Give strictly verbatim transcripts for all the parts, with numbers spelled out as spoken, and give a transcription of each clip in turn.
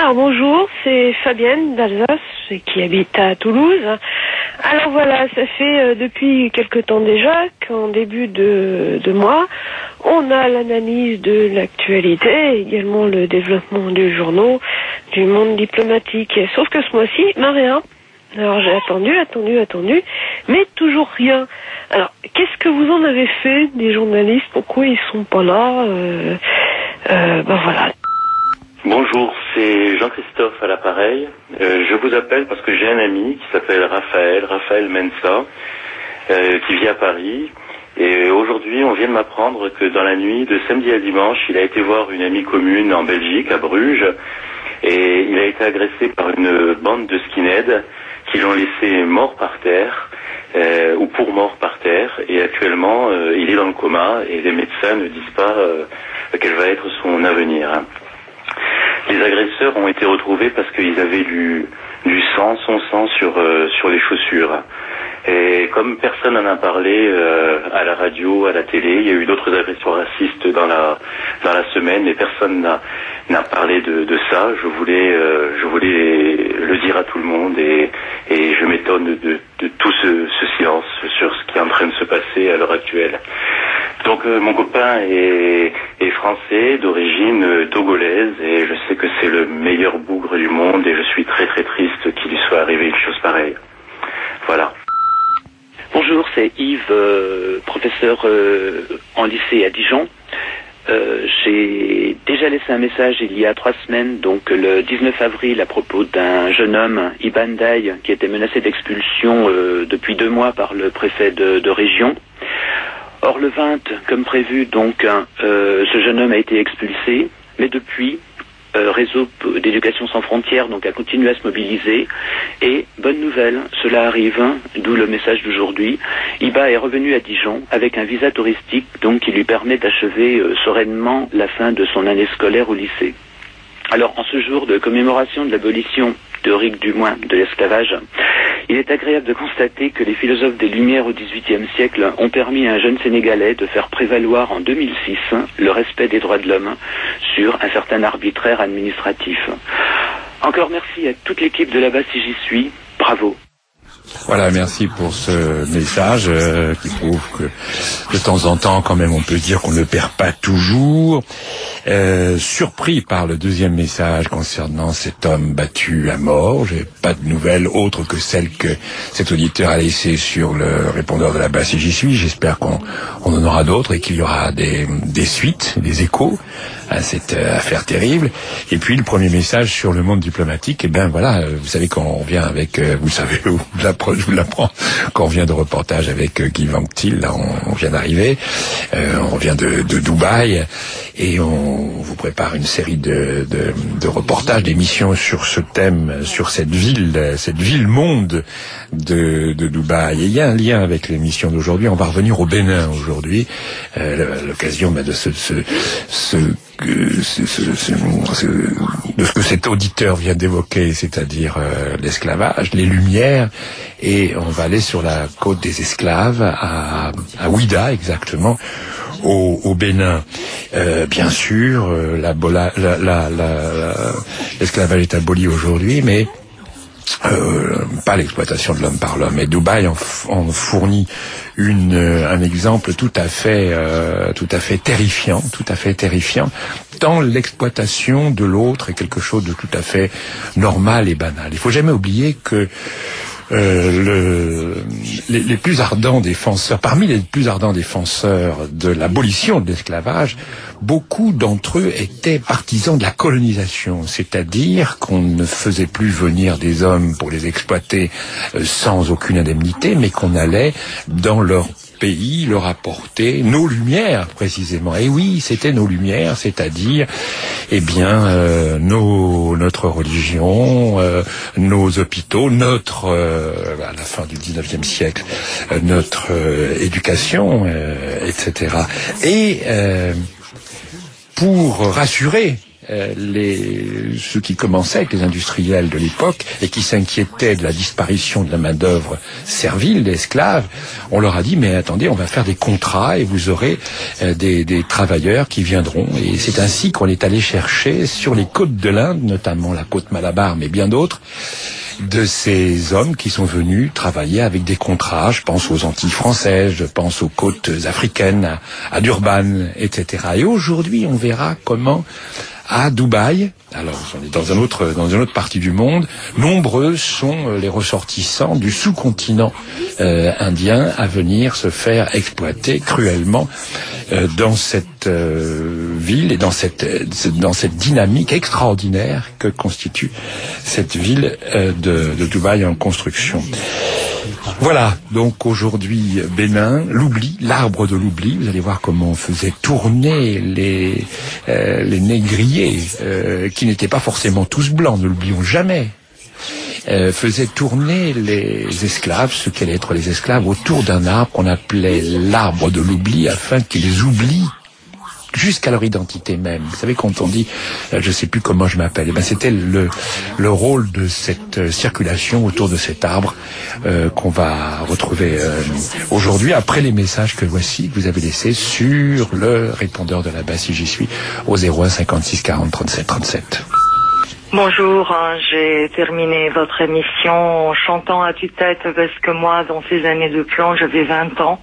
Alors bonjour, c'est Fabienne d'Alsace qui habite à Toulouse. Alors voilà, ça fait euh, depuis quelque temps déjà qu'en début de, de mois, on a l'analyse de l'actualité, également le développement des journaux, du monde diplomatique. Sauf que ce mois-ci, ben rien. Alors j'ai attendu, attendu, attendu, mais toujours rien. Alors, qu'est-ce que vous en avez fait des journalistes? Pourquoi ils sont pas là? euh, euh, Ben voilà. Bonjour, c'est Jean-Christophe à l'appareil. Euh, je vous appelle parce que j'ai un ami qui s'appelle Raphaël, Raphaël Mensa, euh, qui vit à Paris. Et aujourd'hui, on vient de m'apprendre que dans la nuit de samedi à dimanche, il a été voir une amie commune en Belgique, à Bruges, et il a été agressé par une bande de skinheads qui l'ont laissé mort par terre, euh, ou pour mort par terre, et actuellement, euh, il est dans le coma, et les médecins ne disent pas euh, quel va être son avenir. Les agresseurs ont été retrouvés parce qu'ils avaient du, du sang, son sang sur, euh, sur les chaussures. Et comme personne n'en a parlé euh, à la radio, à la télé, il y a eu d'autres agressions racistes dans la, dans la semaine, et personne n'a, n'a parlé de, de ça. Je voulais, euh, je voulais le dire à tout le monde, et, et je m'étonne de, de, de tout ce, ce silence sur ce qui est en train de se passer à l'heure actuelle. Donc euh, mon copain est, est français, d'origine euh, togolaise, et je sais que c'est le meilleur bougre du monde, et je suis très très triste qu'il lui soit arrivé une chose pareille. Voilà. Bonjour, c'est Yves, euh, professeur euh, en lycée à Dijon. Euh, j'ai déjà laissé un message il y a trois semaines, donc le dix-neuf avril, à propos d'un jeune homme, Iban Daï, qui était menacé d'expulsion euh, depuis deux mois par le préfet de, de région. Or, le vingt, comme prévu, donc, euh, ce jeune homme a été expulsé, mais depuis, euh, Réseau d'éducation sans frontières donc, a continué à se mobiliser. Et, bonne nouvelle, cela arrive, d'où le message d'aujourd'hui. Iba est revenu à Dijon avec un visa touristique donc, qui lui permet d'achever euh, sereinement la fin de son année scolaire au lycée. Alors, en ce jour de commémoration de l'abolition théorique du moins de l'esclavage, il est agréable de constater que les philosophes des Lumières au dix-huitième siècle ont permis à un jeune Sénégalais de faire prévaloir en deux mille six le respect des droits de l'homme sur un certain arbitraire administratif. Encore merci à toute l'équipe de là-bas si j'y suis. Bravo. Voilà, merci pour ce message euh, qui prouve que de temps en temps, quand même, on peut dire qu'on ne perd pas toujours. Euh, surpris par le deuxième message concernant cet homme battu à mort, j'ai pas de nouvelles autres que celles que cet auditeur a laissées sur le répondeur de la base si j'y suis. J'espère qu'on on en aura d'autres et qu'il y aura des, des suites, des échos à cette euh, affaire terrible. Et puis le premier message sur le monde diplomatique, eh ben voilà, vous savez quand on vient avec, euh, vous savez où je vous l'apprends, quand on vient de reportage avec euh, Guy Van Til, là on, on vient d'arriver, euh, on revient de, de Dubaï, et on vous prépare une série de, de, de reportages, d'émissions sur ce thème, sur cette ville, cette ville-monde de, de Dubaï. Et il y a un lien avec l'émission d'aujourd'hui. On va revenir au Bénin aujourd'hui, euh, l'occasion bah, de ce, ce, ce Ce, ce, ce, ce, de ce que cet auditeur vient d'évoquer, c'est-à-dire euh, l'esclavage, les Lumières, et on va aller sur la côte des esclaves, à, à Ouida exactement, au, au Bénin. Euh, bien sûr, euh, la, la, la, la, l'esclavage est aboli aujourd'hui, mais Euh, pas l'exploitation de l'homme par l'homme. Et Dubaï en, en fournit une, un exemple tout à fait, euh, tout à fait terrifiant, tout à fait terrifiant. Tant l'exploitation de l'autre est quelque chose de tout à fait normal et banal. Il faut jamais oublier que Euh, le, les, les plus ardents défenseurs, parmi les plus ardents défenseurs de l'abolition de l'esclavage, beaucoup d'entre eux étaient partisans de la colonisation, c'est-à-dire qu'on ne faisait plus venir des hommes pour les exploiter euh, sans aucune indemnité, mais qu'on allait dans leur pays leur apporter nos lumières précisément. Et oui, c'était nos lumières, c'est-à-dire, eh bien, euh, nos, notre religion, euh, nos hôpitaux, notre, euh, à la fin du dix-neuvième siècle, euh, notre euh, éducation, euh, et cetera. Et euh, pour rassurer euh, les, ceux qui commençaient avec les industriels de l'époque et qui s'inquiétaient de la disparition de la main-d'œuvre servile, d'esclaves, on leur a dit mais attendez, on va faire des contrats et vous aurez euh, des, des travailleurs qui viendront. Et c'est ainsi qu'on est allé chercher sur les côtes de l'Inde, notamment la côte Malabar, mais bien d'autres, de ces hommes qui sont venus travailler avec des contrats. Je pense aux Antilles françaises, je pense aux côtes africaines, à, à Durban, et cetera. Et aujourd'hui, on verra comment à Dubaï, alors on est dans un autre, dans une autre partie du monde, nombreux sont les ressortissants du sous-continent euh, indien à venir se faire exploiter cruellement euh, dans cette euh, ville et dans cette, dans cette dynamique extraordinaire que constitue cette ville euh, de, de Dubaï en construction. Voilà, donc aujourd'hui Bénin, l'oubli, l'arbre de l'oubli. Vous allez voir comment on faisait tourner les euh, les négriers euh, qui n'étaient pas forcément tous blancs, ne l'oublions jamais. Euh, faisait tourner les esclaves, ceux qui allaient être les esclaves, autour d'un arbre qu'on appelait l'arbre de l'oubli, afin qu'ils oublient jusqu'à leur identité même. Vous savez, quand on dit euh, je sais plus comment je m'appelle, eh ben c'était le le rôle de cette euh, circulation autour de cet arbre euh, qu'on va retrouver euh, aujourd'hui après les messages que voici que vous avez laissés sur le répondeur de la base si j'y suis au zéro un cinquante-six quarante trente-sept trente-sept. Bonjour, hein, j'ai terminé votre émission en chantant à tue-tête parce que moi, dans ces années de plomb, j'avais vingt ans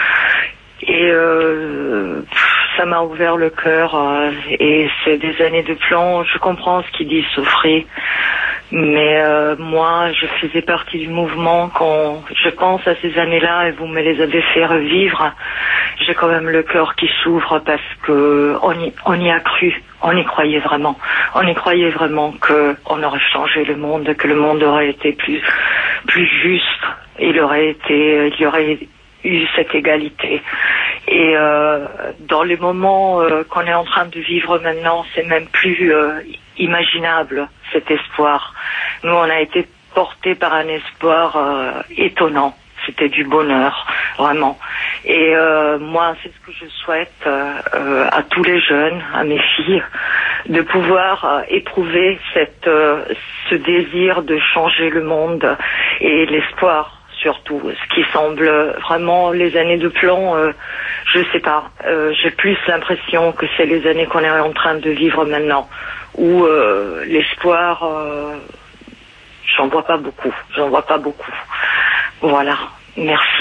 et euh, ça m'a ouvert le cœur euh, et c'est des années de plomb. Je comprends ce qu'il dit souffrir, mais euh, moi, je faisais partie du mouvement. Quand je pense à ces années-là et vous me les avez fait revivre, j'ai quand même le cœur qui s'ouvre parce que on y, on y a cru, on y croyait vraiment, on y croyait vraiment que on aurait changé le monde, que le monde aurait été plus plus juste, il aurait été, il y aurait eu cette égalité. Et euh, dans les moments euh, qu'on est en train de vivre maintenant, c'est même plus euh, imaginable cet espoir. Nous, on a été portés par un espoir euh, étonnant. C'était du bonheur, vraiment. Et euh, moi, c'est ce que je souhaite euh, euh, à tous les jeunes, à mes filles, de pouvoir euh, éprouver cette, euh, ce désir de changer le monde et l'espoir. Surtout, ce qui semble vraiment les années de plomb, euh, je sais pas, euh, j'ai plus l'impression que c'est les années qu'on est en train de vivre maintenant, où euh, l'espoir, euh, j'en vois pas beaucoup, j'en vois pas beaucoup. Voilà, merci.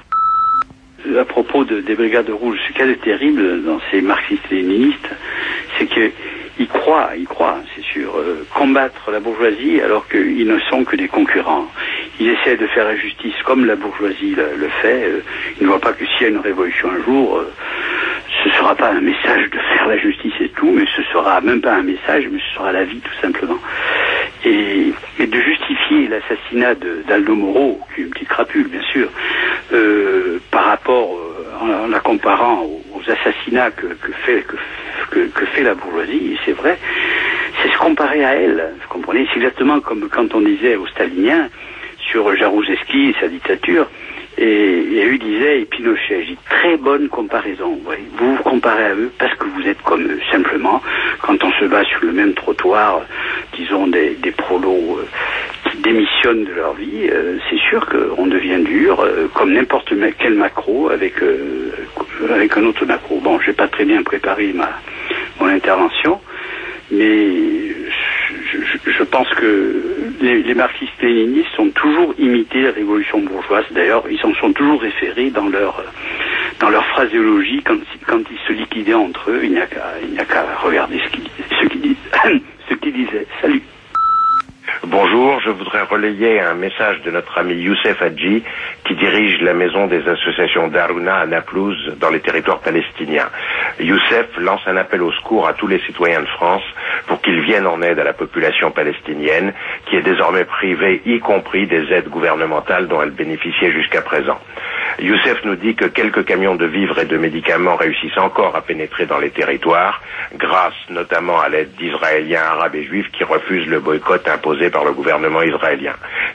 À propos de, des Brigades Rouges, ce qu'il y a de terrible dans ces marxistes-léninistes, c'est que ils croient, ils croient, c'est sûr, euh, combattre la bourgeoisie alors qu'ils ne sont que des concurrents. Ils essaient de faire la justice comme la bourgeoisie le, le fait. Euh, ils ne voient pas que s'il y a une révolution un jour, euh, ce ne sera pas un message de faire la justice et tout, mais ce sera même pas un message, mais ce sera la vie tout simplement. Et, et de justifier l'assassinat d'Aldo Moro, qui est une petite crapule bien sûr, euh, par rapport, euh, en, en la comparant aux, aux assassinats que, que fait que, que, que fait la bourgeoisie, et c'est vrai, c'est se comparer à elle. Vous comprenez, c'est exactement comme quand on disait aux staliniens sur Jaruzelski et sa dictature, et, et eux disaient, et Pinochet, j'ai très bonne comparaison. Vous voyez, vous vous comparez à eux parce que vous êtes comme eux. Simplement, quand on se bat sur le même trottoir, disons des, des prolos euh, qui démissionnent de leur vie, euh, c'est sûr qu'on devient dur, euh, comme n'importe quel macro avec, euh, avec un autre macro. Bon, j'ai pas très bien préparé ma, mon intervention, mais je, je, je pense que les, les marxistes-léninistes ont toujours imité la révolution bourgeoise. D'ailleurs, ils s'en sont toujours référés dans leur dans leur phraséologie quand, quand ils se liquidaient entre eux. Il n'y a qu'à il n'y a qu'à regarder ce qu'ils ce qu'ils disent, ce qu'ils disaient. Salut. Bonjour, je voudrais relayer un message de notre ami Youssef Hadji qui dirige la maison des associations Daruna à Naplouse dans les territoires palestiniens. Youssef lance un appel au secours à tous les citoyens de France pour qu'ils viennent en aide à la population palestinienne qui est désormais privée, y compris des aides gouvernementales dont elle bénéficiait jusqu'à présent. Youssef nous dit que quelques camions de vivres et de médicaments réussissent encore à pénétrer dans les territoires, grâce notamment à l'aide d'Israéliens, Arabes et Juifs qui refusent le boycott imposé par le gouvernement israélien.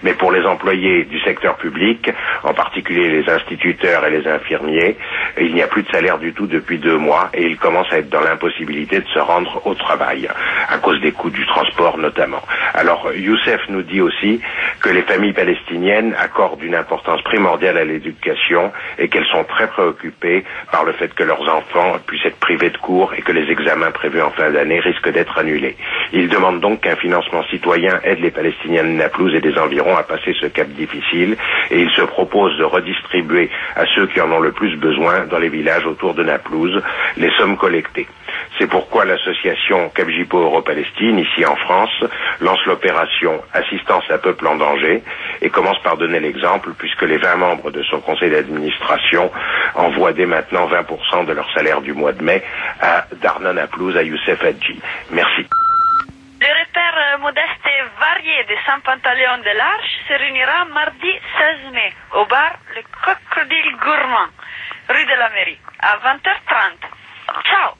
Mais pour les employés du secteur public, en particulier les instituteurs et les infirmiers, il n'y a plus de salaire du tout depuis deux mois et ils commencent à être dans l'impossibilité de se rendre au travail, à cause des coûts du transport notamment. Alors Youssef nous dit aussi que les familles palestiniennes accordent une importance primordiale à l'éducation et qu'elles sont très préoccupées par le fait que leurs enfants puissent être privés de cours et que les examens prévus en fin d'année risquent d'être annulés. Il demande donc qu'un financement citoyen aide les Palestiniens de Naplouse et des environs à passer ce cap difficile et il se propose de redistribuer à ceux qui en ont le plus besoin dans les villages autour de Naplouse les sommes collectées. C'est pourquoi l'association Capgipo Euro-Palestine, ici en France, lance l'opération Assistance à peuple en danger et commence par donner l'exemple puisque les vingt membres de son conseil d'administration envoient dès maintenant vingt pour cent de leur salaire du mois de mai à Darna Naplouse, à Youssef Hadji. Merci. Le repère modeste et varié de Saint-Pantaleon de l'Arche se réunira mardi seize mai au bar Le Crocodile Gourmand, rue de la Mairie, à vingt heures trente. Ciao.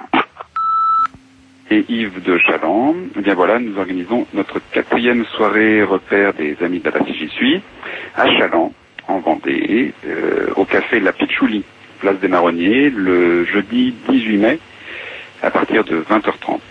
Et Yves de Chaland, eh bien voilà, nous organisons notre quatrième soirée repère des amis de la J'y suis à Chaland, en Vendée, euh, au café La Pitchouli, place des Marronniers, le jeudi dix-huit mai, à partir de vingt heures trente.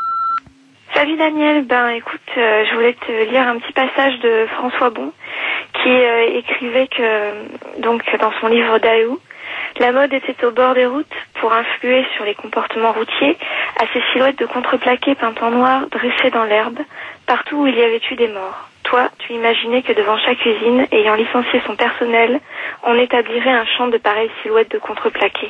Salut Daniel, ben écoute, euh, je voulais te lire un petit passage de François Bon, qui euh, écrivait que, donc dans son livre Daou, la mode était au bord des routes pour influer sur les comportements routiers, à ces silhouettes de contreplaqué peintes en noir dressées dans l'herbe, partout où il y avait eu des morts. Toi, tu imaginais que devant chaque usine, ayant licencié son personnel, on établirait un champ de pareilles silhouettes de contreplaqué.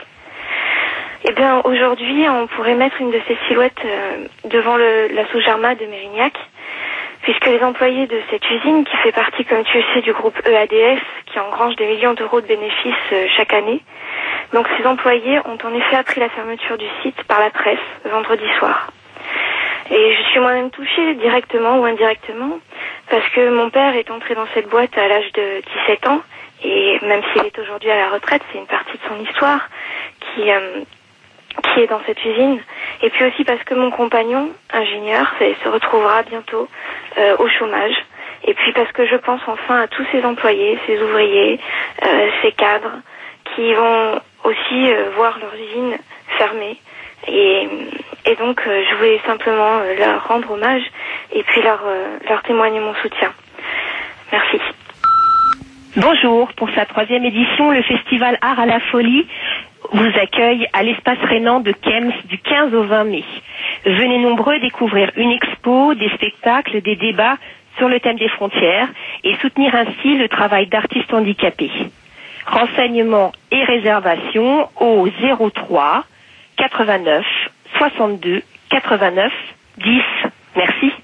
Eh bien, aujourd'hui, on pourrait mettre une de ces silhouettes euh, devant le, la Soujarma de Mérignac, puisque les employés de cette usine, qui fait partie, comme tu le sais, du groupe E A D S, qui engrange des millions d'euros de bénéfices euh, chaque année, donc ces employés ont en effet appris la fermeture du site par la presse vendredi soir. Et je suis moi-même touchée, directement ou indirectement, parce que mon père est entré dans cette boîte à l'âge de dix-sept ans, et même s'il est aujourd'hui à la retraite, c'est une partie de son histoire qui... Euh, qui est dans cette usine, et puis aussi parce que mon compagnon, ingénieur, se retrouvera bientôt euh, au chômage, et puis parce que je pense enfin à tous ces employés, ces ouvriers, euh, ces cadres, qui vont aussi euh, voir leur usine fermer, et, et donc euh, je voulais simplement euh, leur rendre hommage, et puis leur, euh, leur témoigner mon soutien. Merci. Bonjour, pour sa troisième édition, le festival Art à la Folie vous accueille à l'espace Rénan de Kems du quinze au vingt mai. Venez nombreux découvrir une expo, des spectacles, des débats sur le thème des frontières et soutenir ainsi le travail d'artistes handicapés. Renseignements et réservations au zéro trois quatre-vingt-neuf soixante-deux quatre-vingt-neuf dix. Merci.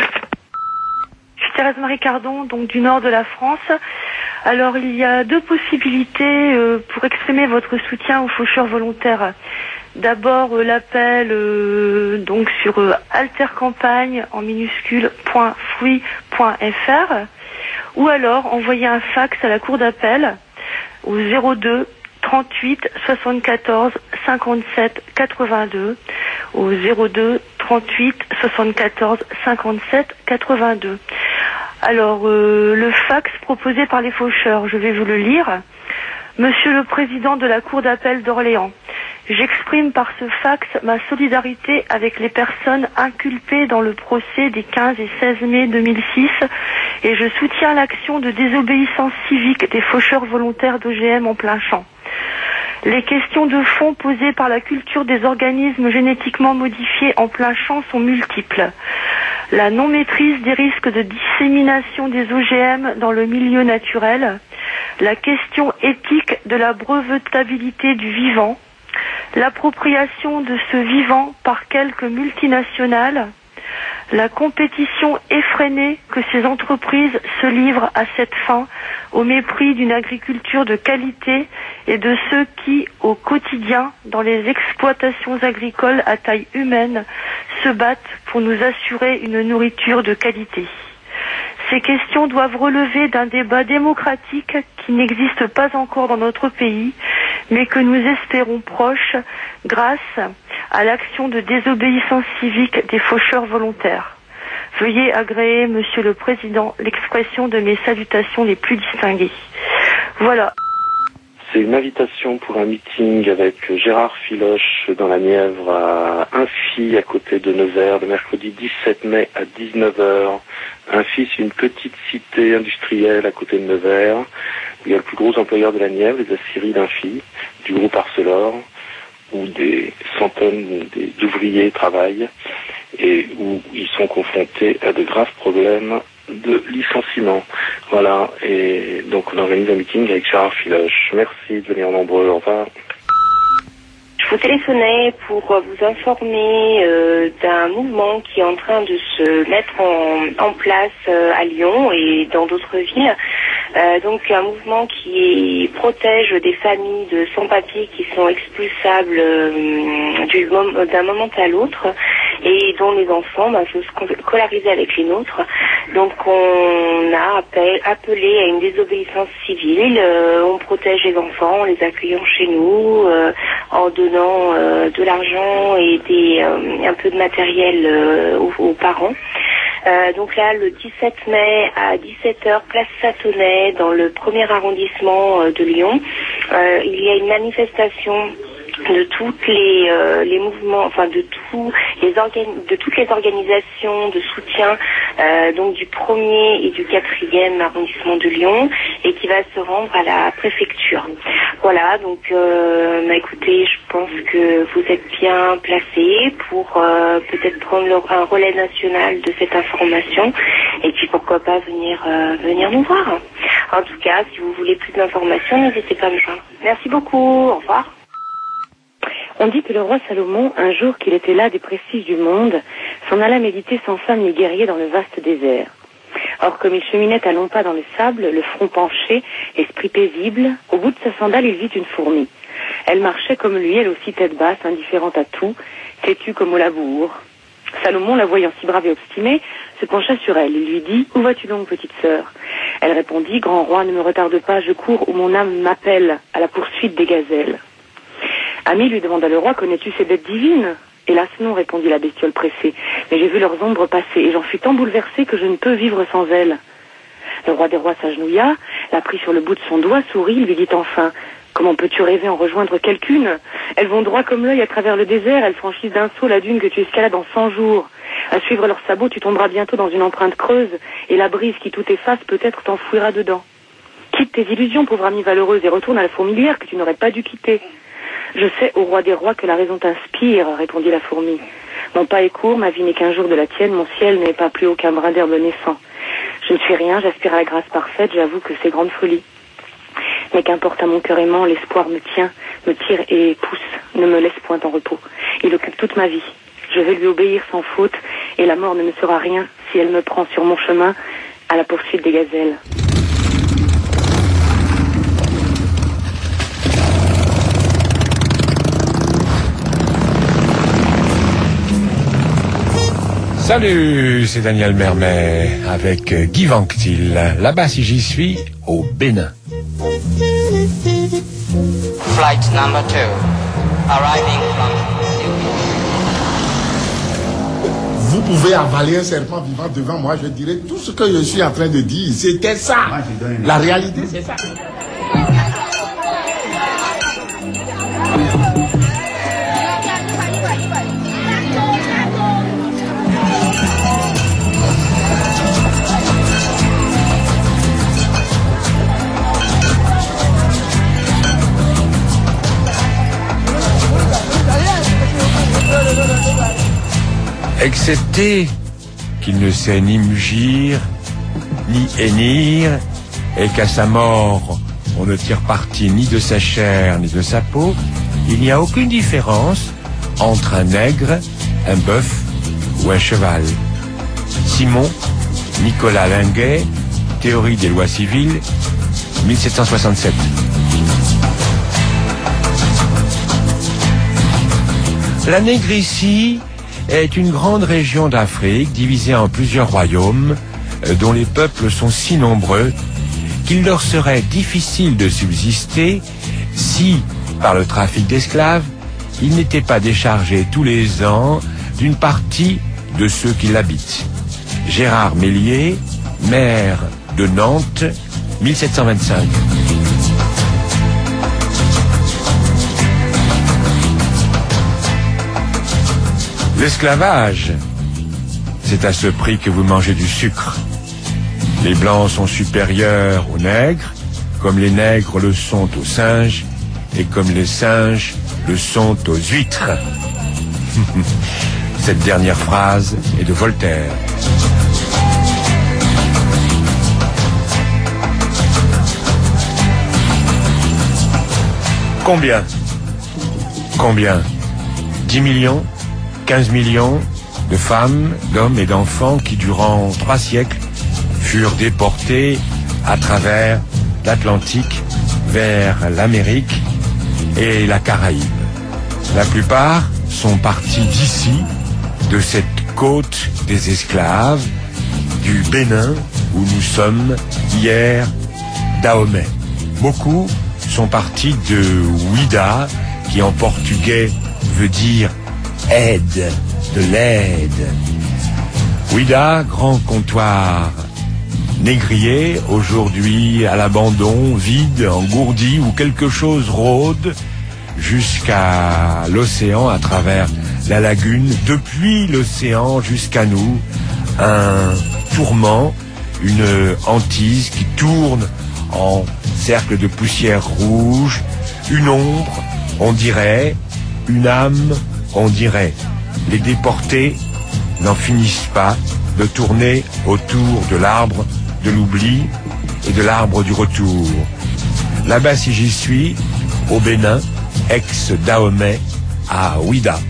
Je suis Thérèse Marie Cardon, donc du nord de la France. Alors, il y a deux possibilités euh, pour exprimer votre soutien aux faucheurs volontaires. D'abord, euh, l'appel euh, donc sur euh, altercampagne en minuscule point fruit point f r ou alors envoyer un fax à la cour d'appel au zéro deux trente-huit soixante-quatorze cinquante-sept quatre-vingt-deux au zéro deux trente-huit soixante-quatorze cinquante-sept quatre-vingt-deux. Alors, euh, le fax proposé par les faucheurs, je vais vous le lire. Monsieur le Président de la Cour d'appel d'Orléans, j'exprime par ce fax ma solidarité avec les personnes inculpées dans le procès des quinze et seize mai deux mille six et je soutiens l'action de désobéissance civique des faucheurs volontaires d'O G M en plein champ. Les questions de fond posées par la culture des organismes génétiquement modifiés en plein champ sont multiples. La non-maîtrise des risques de dissémination des O G M dans le milieu naturel, la question éthique de la brevetabilité du vivant, l'appropriation de ce vivant par quelques multinationales, la compétition effrénée que ces entreprises se livrent à cette fin au mépris d'une agriculture de qualité et de ceux qui, au quotidien, dans les exploitations agricoles à taille humaine, se battent pour nous assurer une nourriture de qualité. Ces questions doivent relever d'un débat démocratique qui n'existe pas encore dans notre pays, mais que nous espérons proche grâce à l'action de désobéissance civique des faucheurs volontaires. Veuillez agréer, Monsieur le Président, l'expression de mes salutations les plus distinguées. Voilà. C'est une invitation pour un meeting avec Gérard Filoche dans la Nièvre à Infy, à côté de Nevers, le mercredi dix-sept mai à dix-neuf heures. Infy, c'est une petite cité industrielle à côté de Nevers, où il y a le plus gros employeur de la Nièvre, les aciéries d'Infy, du groupe Arcelor, où des centaines d'ouvriers travaillent et où ils sont confrontés à de graves problèmes de licenciement. Voilà, et donc on organise un meeting avec Gérard Filoche. Merci de venir nombreux, au revoir. Je vous téléphonais pour vous informer euh, d'un mouvement qui est en train de se mettre en, en place euh, à Lyon et dans d'autres villes. Euh, donc un mouvement qui protège des familles de sans-papiers qui sont expulsables euh, du mom- d'un moment à l'autre et dont les enfants bah, sont scolarisés avec les nôtres. Donc on a appel, appelé à une désobéissance civile. Euh, on protège les enfants en les accueillant chez nous, euh, en donnant euh, de l'argent et des, euh, un peu de matériel euh, aux, aux parents. Euh, donc là, le dix-sept mai à dix-sept heures, place Satonnet, dans le premier arrondissement euh, de Lyon, euh, il y a une manifestation de toutes les euh, les mouvements, enfin de tous les organ- de toutes les organisations de soutien euh, donc du premier et du quatrième arrondissement de Lyon et qui va se rendre à la préfecture. Voilà, donc euh, bah, écoutez, je pense que vous êtes bien placés pour euh, peut-être prendre le, un relais national de cette information et puis pourquoi pas venir euh, venir nous voir. En tout cas, si vous voulez plus d'informations, n'hésitez pas à me joindre. Merci beaucoup, au revoir. On dit que le roi Salomon, un jour qu'il était là des prestiges du monde, s'en alla méditer sans femme ni guerrier dans le vaste désert. Or, comme il cheminait à longs pas dans le sable, le front penché, l'esprit paisible, au bout de sa sandale, il vit une fourmi. Elle marchait comme lui, elle aussi tête basse, indifférente à tout, têtue comme au labour. Salomon, la voyant si brave et obstinée, se pencha sur elle. Il lui dit « Où vas-tu donc, petite sœur ?» Elle répondit « Grand roi, ne me retarde pas, je cours où mon âme m'appelle à la poursuite des gazelles. » Ami, lui demanda le roi, connais-tu ces bêtes divines? Hélas non, répondit la bestiole pressée, mais j'ai vu leurs ombres passer, et j'en fus tant bouleversée que je ne peux vivre sans elles. Le roi des rois s'agenouilla, la prit sur le bout de son doigt, sourit, lui dit enfin, comment peux-tu rêver en rejoindre quelqu'une? Elles vont droit comme l'œil à travers le désert, elles franchissent d'un saut la dune que tu escalades en cent jours. À suivre leurs sabots, tu tomberas bientôt dans une empreinte creuse, et la brise qui tout efface peut-être t'enfouira dedans. Quitte tes illusions, pauvre amie valeureuse, et retourne à la fourmilière que tu n'aurais pas dû quitter. Je sais, ô roi des rois, que la raison t'inspire, répondit la fourmi. Mon pas est court, ma vie n'est qu'un jour de la tienne, mon ciel n'est pas plus haut qu'un brin d'herbe naissant. Je ne suis rien, j'aspire à la grâce parfaite, j'avoue que c'est grande folie. Mais qu'importe à mon cœur aimant, l'espoir me tient, me tire et pousse, ne me laisse point en repos. Il occupe toute ma vie. Je vais lui obéir sans faute, et la mort ne me sera rien si elle me prend sur mon chemin à la poursuite des gazelles. Salut, c'est Daniel Mermet avec Guy Vanctil. Là-bas, si j'y suis, au Bénin. Flight number two, arriving from Vous pouvez avaler un serpent vivant devant moi, je dirais tout ce que je suis en train de dire. C'était ça. La réalité, c'est ça. Excepté qu'il ne sait ni mugir, ni hennir, et qu'à sa mort, on ne tire parti ni de sa chair, ni de sa peau, il n'y a aucune différence entre un nègre, un bœuf ou un cheval. Simon Nicolas Linguet, Théorie des lois civiles, mille sept cent soixante-sept. La Négricie est une grande région d'Afrique divisée en plusieurs royaumes dont les peuples sont si nombreux qu'il leur serait difficile de subsister si, par le trafic d'esclaves, ils n'étaient pas déchargés tous les ans d'une partie de ceux qui l'habitent. Gérard Mélier, maire de Nantes, mille sept cent vingt-cinq. L'esclavage, c'est à ce prix que vous mangez du sucre. Les blancs sont supérieurs aux nègres, comme les nègres le sont aux singes, et comme les singes le sont aux huîtres. Cette dernière phrase est de Voltaire. Combien? Combien? dix millions? quinze millions de femmes, d'hommes et d'enfants qui, durant trois siècles, furent déportés à travers l'Atlantique vers l'Amérique et la Caraïbe. La plupart sont partis d'ici, de cette côte des esclaves, du Bénin, où nous sommes hier, Dahomey. Beaucoup sont partis de Ouida, qui en portugais veut dire aide, de l'aide. Ouida, grand comptoir négrier, aujourd'hui à l'abandon, vide, engourdi, où quelque chose rôde jusqu'à l'océan, à travers la lagune, depuis l'océan jusqu'à nous, un tourment, une hantise qui tourne en cercle de poussière rouge, une ombre, on dirait, une âme, on dirait. Les déportés n'en finissent pas de tourner autour de l'arbre de l'oubli et de l'arbre du retour. Là-bas, si j'y suis, au Bénin, ex-Dahomey, à Ouida.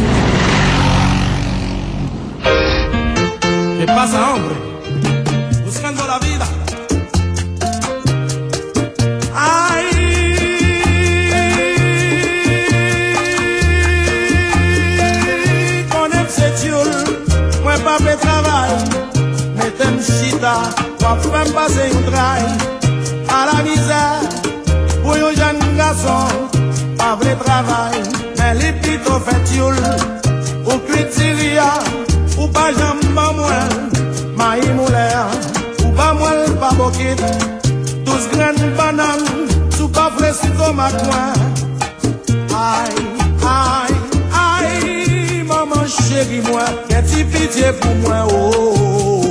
¿Qué pasa, hombre? Buscando la vida. Ay, con ese chul, moi pas fait travail, mettez chita, moi femme passer un trail, à la misère, pour un jeune garçon, pas vrai travail, mais les plutôt fait chul, au critiria, ou pas jambon moi, maï moulin, ou pas moi pas boquet, douze grandes bananes, sous pas fresco ma coin. Aïe, aïe, aïe, maman chérie moi, qu'est-ce pitié pour moi, oh, oh, oh.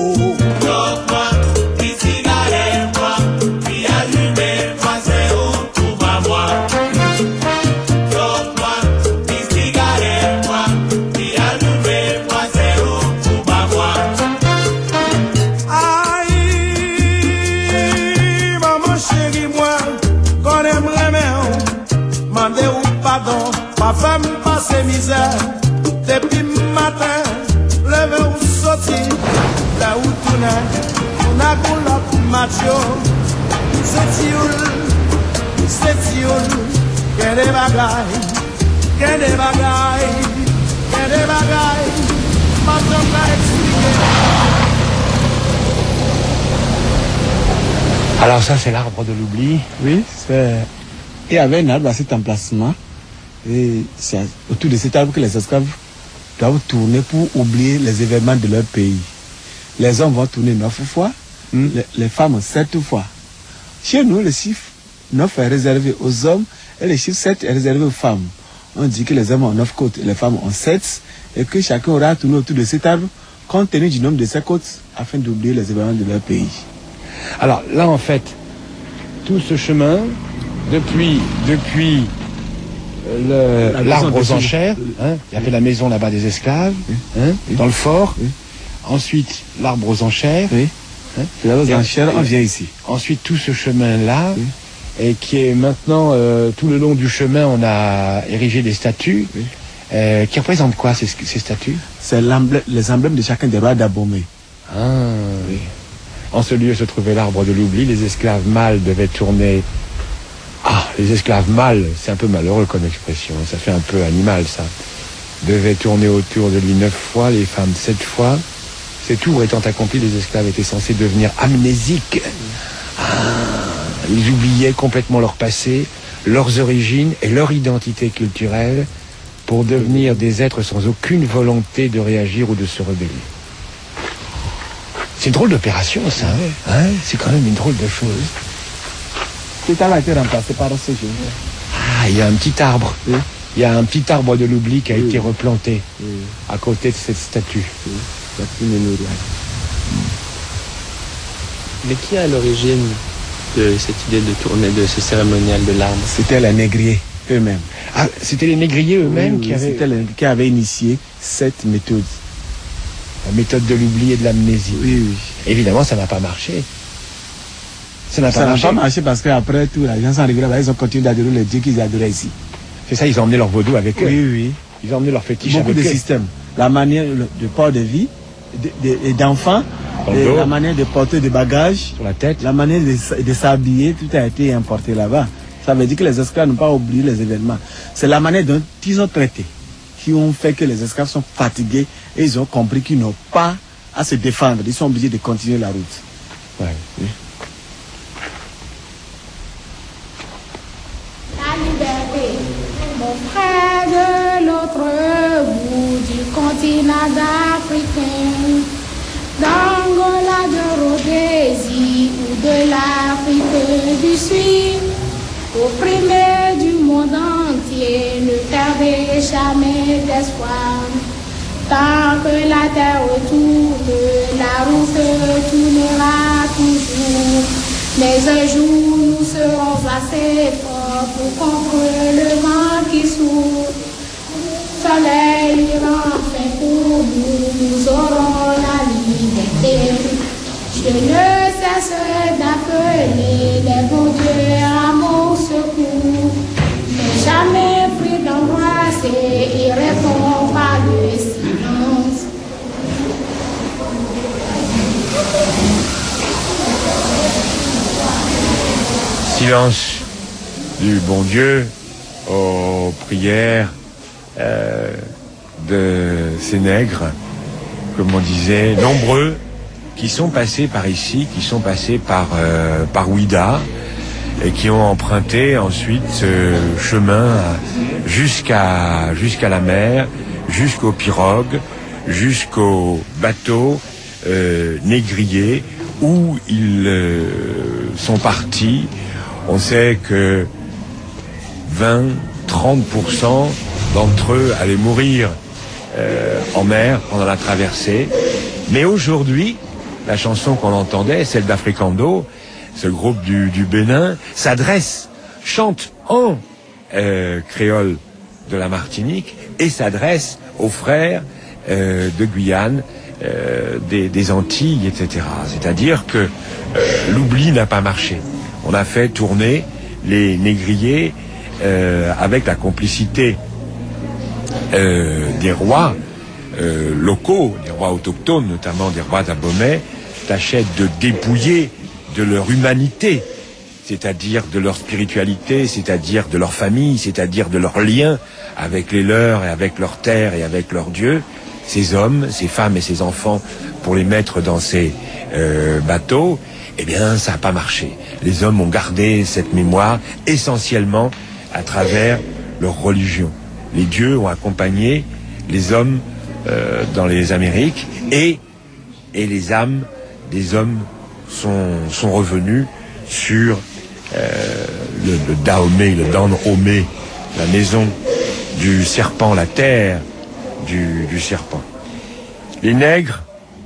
Ma femme passe misère, depuis matin, levé ou sorti, là où tourne, on a qu'on l'a macho, c'est tioul, c'est tioul, qu'est des bagailles, qu'est des bagailles, qu'est des bagailles, ma femme l'a expliqué. Alors ça c'est l'arbre de l'oubli. Oui, c'est... Il y avait un arbre à cet emplacement. Et c'est autour de cet arbre que les esclaves doivent tourner pour oublier les événements de leur pays. Les hommes vont tourner neuf fois, mm. les, les femmes sept fois. Chez nous, le chiffre neuf est réservé aux hommes et le chiffre sept est réservé aux femmes. On dit que les hommes ont neuf côtes et les femmes ont sept et que chacun aura tourné autour de cet arbre compte tenu du nombre de ses côtes afin d'oublier les événements de leur pays. Alors là, en fait, tout ce chemin, depuis... depuis l'arbre aux enchères, hein, il y avait la maison là-bas des esclaves, hein, oui. dans le fort. Oui. Ensuite, l'arbre aux enchères. Oui. Hein, l'arbre aux enchères, on vient ici. Ensuite, tout ce chemin-là, oui. et qui est maintenant, euh, tout le long du chemin, on a érigé des statues. Oui. Euh, qui représentent quoi, ces, ces statues? C'est les emblèmes de chacun des rois d'Abomey. Ah, oui. En ce lieu se trouvait l'arbre de l'oubli. Les esclaves mâles devaient tourner... Ah, les esclaves mâles, c'est un peu malheureux comme expression, ça fait un peu animal ça. Devaient tourner autour de lui neuf fois, les femmes sept fois. Ces tours étant accomplis, les esclaves étaient censés devenir amnésiques. Ah, ils oubliaient complètement leur passé, leurs origines et leur identité culturelle pour devenir des êtres sans aucune volonté de réagir ou de se rebeller. C'est une drôle d'opération, ça. Hein, hein, c'est quand même une drôle de chose. Cet arbre a été remplacé par ce jeu. Ah, il y a un petit arbre. Oui. Il y a un petit arbre de l'oubli qui a oui. été replanté oui. à côté de cette statue. Oui. Statue mémoriale. Mais qui est à l'origine de cette idée de tournée de ce cérémonial de l'arbre? C'était les négriers eux-mêmes. Ah, c'était les négriers eux-mêmes oui, qui, oui, avaient... Les, qui avaient initié cette méthode. La méthode de l'oubli et de l'amnésie. Oui, oui. Évidemment, ça n'a pas marché. Ça n'a pas, pas marché parce qu'après tout, les gens sont arrivés là-bas, ils ont continué d'adorer les dieux qu'ils adoraient ici. C'est ça, ils ont emmené leur vaudou avec eux. Oui, oui. Ils ont emmené leur fétiche Beaucoup avec eux. Beaucoup de systèmes. La manière de port de vie, d'enfants, de, la manière de porter des bagages, sur la tête, la manière de, de s'habiller, tout a été importé là-bas. Ça veut dire que les esclaves n'ont pas oublié les événements. C'est la manière dont ils ont traité qui ont fait que les esclaves sont fatigués et ils ont compris qu'ils n'ont pas à se défendre. Ils sont obligés de continuer la route. Ouais. Oui. La liberté, mon frère de l'autre bout du continent africain, d'Angola, de Rhodésie ou de l'Afrique du Sud, opprimé du monde entier, ne perdez jamais d'espoir. Tant que la terre tourne, la route tournera toujours. Mais un jour, nous serons assez forts pour contre le vent qui souffle. Soleil ira enfin pour nous, nous aurons la liberté. Je ne cesserai d'appeler les bons dieux à mon secours. Mais jamais pris d'embrasser et répond par le silence. Silence du bon Dieu aux prières euh, de ces nègres, comme on disait, nombreux, qui sont passés par ici, qui sont passés par, euh, par Ouida, et qui ont emprunté ensuite ce chemin jusqu'à jusqu'à la mer, jusqu'aux pirogues, jusqu'aux bateaux euh, négriers, où ils euh, sont partis. On sait que vingt à trente pour cent d'entre eux allaient mourir euh, en mer pendant la traversée. Mais aujourd'hui, la chanson qu'on entendait, celle d'Africando, ce groupe du, du Bénin, s'adresse, chante en euh, créole de la Martinique et s'adresse aux frères euh, de Guyane, euh, des, des Antilles, et cetera. C'est-à-dire que euh, l'oubli n'a pas marché. On a fait tourner les négriers euh, avec la complicité euh, des rois euh, locaux, des rois autochtones, notamment des rois d'Abomey, tâchaient de dépouiller de leur humanité, c'est-à-dire de leur spiritualité, c'est-à-dire de leur famille, c'est-à-dire de leur lien avec les leurs et avec leur terre et avec leur Dieu, ces hommes, ces femmes et ces enfants, pour les mettre dans ces euh, bateaux. Eh bien, ça n'a pas marché. Les hommes ont gardé cette mémoire essentiellement à travers leur religion. Les dieux ont accompagné les hommes euh, dans les Amériques et, et les âmes des hommes sont, sont revenues sur euh, le, le Dahomey, le Dahomey, la maison du serpent, la terre du, du serpent. Les nègres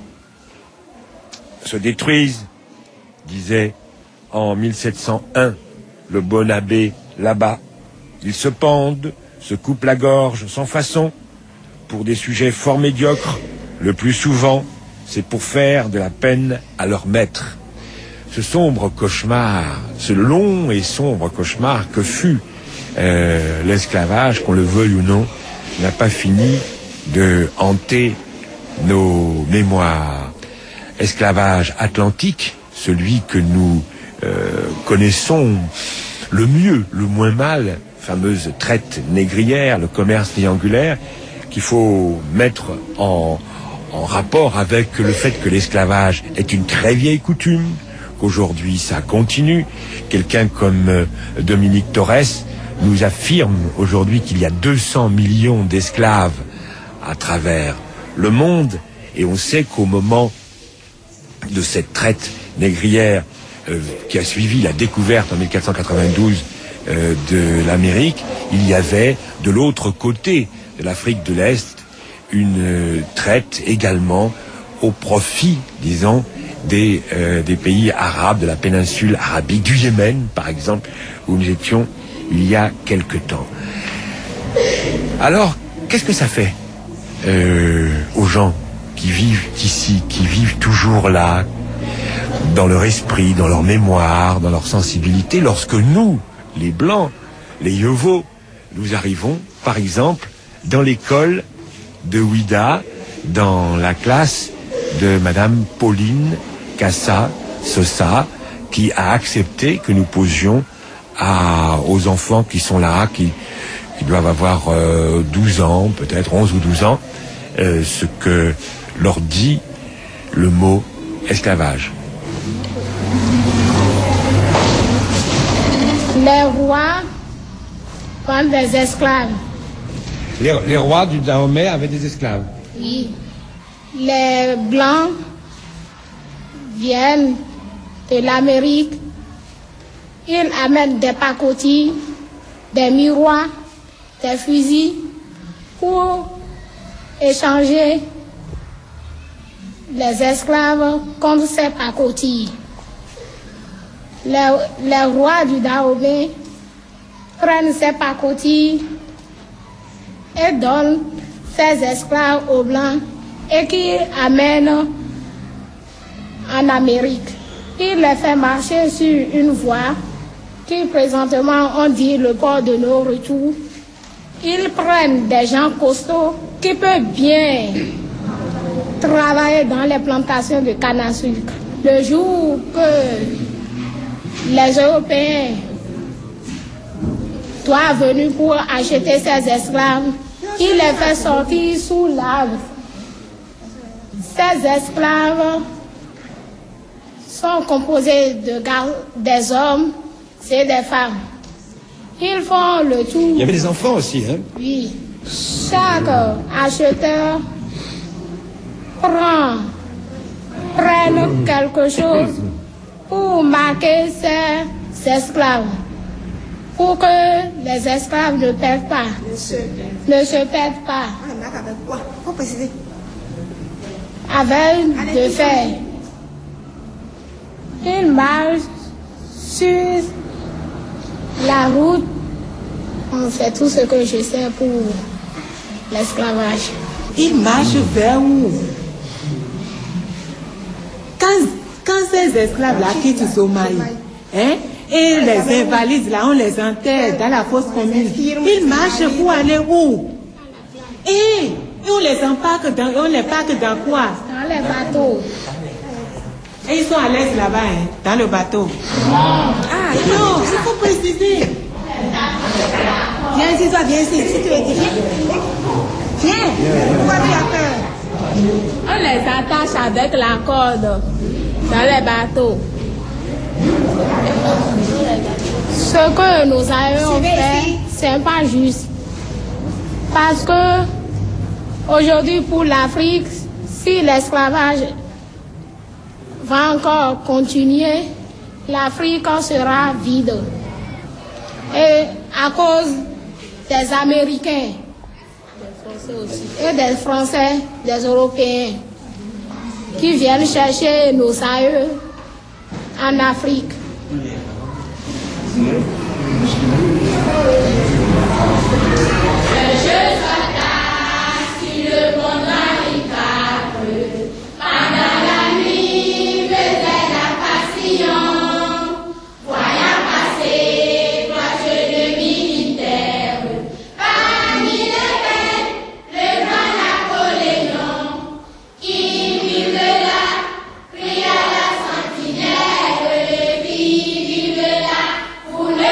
se détruisent, disait en mille sept cent un le bon abbé là-bas. Ils se pendent, se coupent la gorge sans façon, pour des sujets fort médiocres. Le plus souvent, c'est pour faire de la peine à leur maître. Ce sombre cauchemar, ce long et sombre cauchemar que fut euh, l'esclavage, qu'on le veuille ou non, n'a pas fini de hanter nos mémoires. Esclavage atlantique, celui que nous euh, connaissons le mieux, le moins mal, fameuse traite négrière, le commerce triangulaire, qu'il faut mettre en, en rapport avec le fait que l'esclavage est une très vieille coutume, qu'aujourd'hui ça continue. Quelqu'un comme euh, Dominique Torres nous affirme aujourd'hui qu'il y a deux cents millions d'esclaves à travers le monde, et on sait qu'au moment de cette traite négrière euh, qui a suivi la découverte en mille quatre cent quatre-vingt-douze euh, de l'Amérique, il y avait de l'autre côté de l'Afrique de l'Est une euh, traite également au profit, disons, des, euh, des pays arabes, de la péninsule arabique, du Yémen par exemple, où nous étions il y a quelque temps. Alors, qu'est-ce que ça fait euh, aux gens qui vivent ici, qui vivent toujours là, dans leur esprit, dans leur mémoire, dans leur sensibilité, lorsque nous, les Blancs, les Yevos, nous arrivons, par exemple, dans l'école de Ouida, dans la classe de Madame Pauline Cassa Sosa, qui a accepté que nous posions à, aux enfants qui sont là, qui, qui doivent avoir euh, douze ans, peut-être onze ou douze ans, euh, ce que leur dit le mot esclavage. Les rois ont des esclaves. Les, les rois du Dahomey avaient des esclaves. Oui. Les Blancs viennent de l'Amérique. Ils amènent des pacotilles, des miroirs, des fusils pour échanger les esclaves contre ces pacotilles. Les, les rois du Dahomey prennent ces pacotilles et donnent ces esclaves aux Blancs et qui amènent en Amérique. Il les fait marcher sur une voie qui présentement on dit le port de nos retours. Ils prennent des gens costauds qui peuvent bien travailler dans les plantations de canne à sucre. Le jour que les Européens doivent venir pour acheter ces esclaves, il les fait sortir sous l'arbre. Ces esclaves sont composés de gar- des hommes et des femmes. Ils font le tour. Il y avait des enfants aussi, hein? Oui. Chaque acheteur prend, prenne quelque chose pour marquer ses esclaves, pour que les esclaves ne perdent pas, ne se perdent pas. Avec de fer. Ils marchent sur la route. On fait tout ce que je sais pour l'esclavage. Ils marchent vers où? Quand, quand ces esclaves-là quittent Somalie, hein, et les invalides, là, on les enterre dans la fosse commune, ils marchent pour aller où? Et, et on les embarque dans, on les parque dans quoi? Dans les bateaux. Et ils sont à l'aise là-bas, hein, dans le bateau. Ah, non, il faut préciser. Viens ici, toi, viens ici. Si tu veux dire, viens. Pourquoi tu as peur? On les attache avec la corde dans les bateaux. Ce que nous avons fait, c'est pas juste. Parce que aujourd'hui, pour l'Afrique, si l'esclavage va encore continuer, l'Afrique sera vide. Et à cause des Américains et des Français, des Européens qui viennent chercher nos aïeux en Afrique. Pour le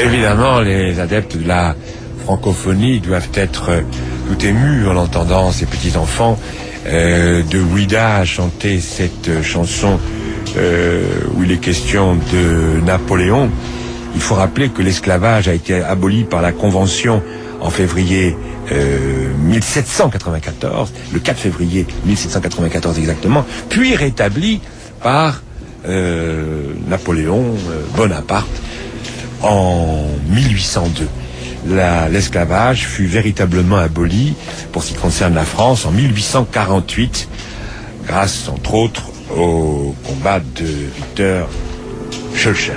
Évidemment, les adeptes de la francophonie doivent être euh, tout émus en entendant ces petits-enfants euh, de Ouida chanter cette euh, chanson euh, où il est question de Napoléon. Il faut rappeler que l'esclavage a été aboli par la Convention en février euh, mille sept cent quatre-vingt-quatorze, le quatre février mille sept cent quatre-vingt-quatorze exactement, puis rétabli par euh, Napoléon euh, Bonaparte en mille huit cent deux. La, l'esclavage fut véritablement aboli, pour ce qui concerne la France, en mille huit cent quarante-huit, grâce entre autres au combat de Victor Schœlcher.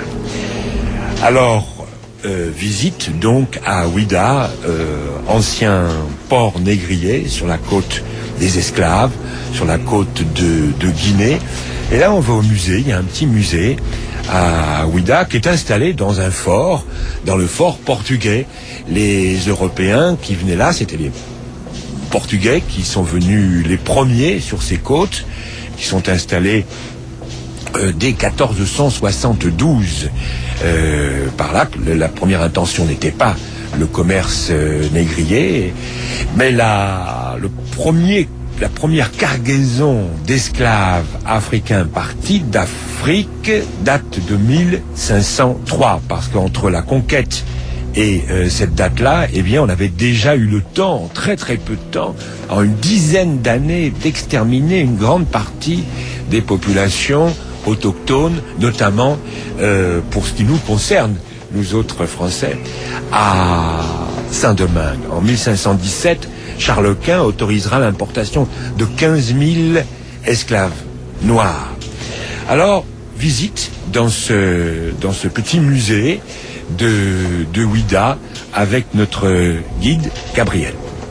Alors, euh, visite donc à Ouida, euh, ancien port négrier sur la côte des esclaves, sur la côte de, de Guinée. Et là, on va au musée, il y a un petit musée à Ouida qui est installé dans un fort, dans le fort portugais. Les Européens qui venaient là, c'était les Portugais qui sont venus les premiers sur ces côtes, qui sont installés euh, dès quatorze cent soixante-douze. Euh, par là, la première intention n'était pas le commerce euh, négrier, mais la, le premier, la première cargaison d'esclaves africains partis d'Afrique date de mille cinq cent trois, parce qu'entre la conquête et euh, cette date-là, eh bien, on avait déjà eu le temps, en très très peu de temps, en une dizaine d'années, d'exterminer une grande partie des populations autochtones, notamment euh, pour ce qui nous concerne, nous autres Français, à Saint-Domingue. En mille cinq cent dix-sept, Charles Quint autorisera l'importation de quinze mille esclaves noirs. Alors, visite dans ce, dans ce petit musée de, de Ouida avec notre guide Gabriel.